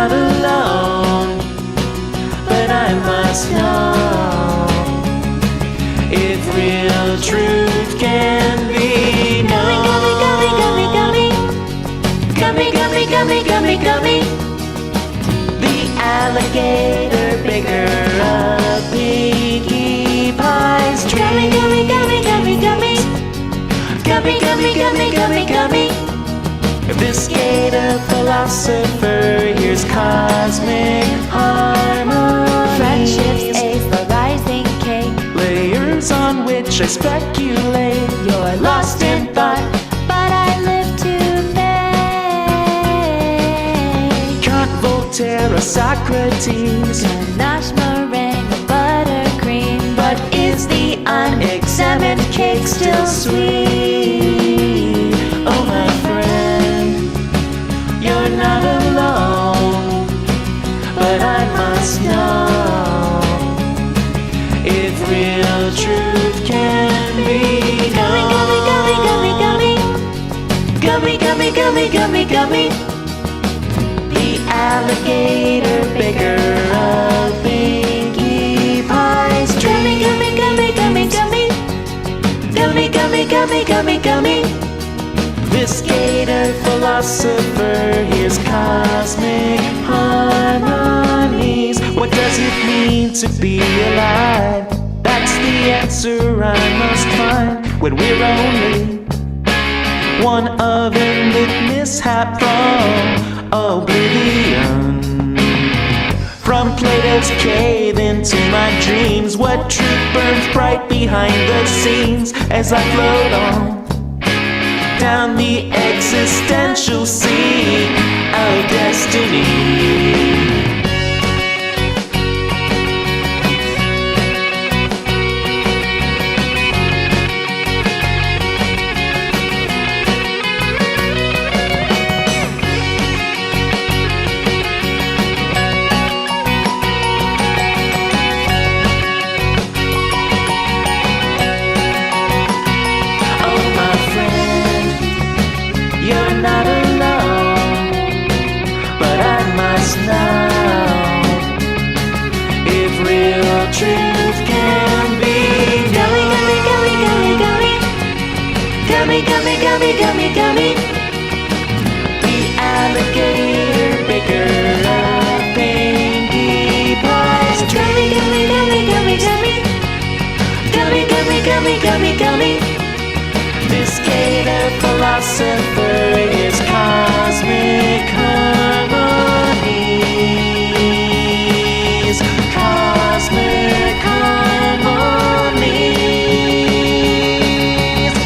not alone, but I must know if real truth can be known. Gummy, gummy, gummy, gummy, gummy. The alligator bigger of Pinkie Pie's dreams. Gummy, gummy, gummy, gummy, gummy, gummy, gummy, gummy, gummy. This gator philosopher hears cosmic harmony. Friendship's ace, the rising king. Layers on which I speculate. You're lost in thought, But I live to make Kant, Voltaire, or Socrates. ganache, meringue, or buttercream. But is the unexamined cake still sweet? Oh, my friend, you're not alone, but I must know if real truth can be known. Gummy, gummy, gummy, gummy, gummy. The alligator bigger of Pinkie Pie's dreams. Gummy, gummy, gummy, gummy, gummy, gummy, gummy, gummy, gummy. This gator philosopher hears cosmic harmonies. What does it mean to be alive? That's the answer I must find when we're only one oven-lit mishap from oblivion. From Plato's cave into my dreams, what truth burns bright behind the scenes as I float on down the existential sea of destiny. You're not alone, but I must know if real truth can be known. Gummy, gummy, gummy, gummy, gummy. The alligator bigger of Pinkie Pie's dreams. Gummy, gummy, gummy, gummy, gummy, gummy, gummy, gummy, gummy. This gator philosopher is cosmic harmonies. Cosmic harmonies.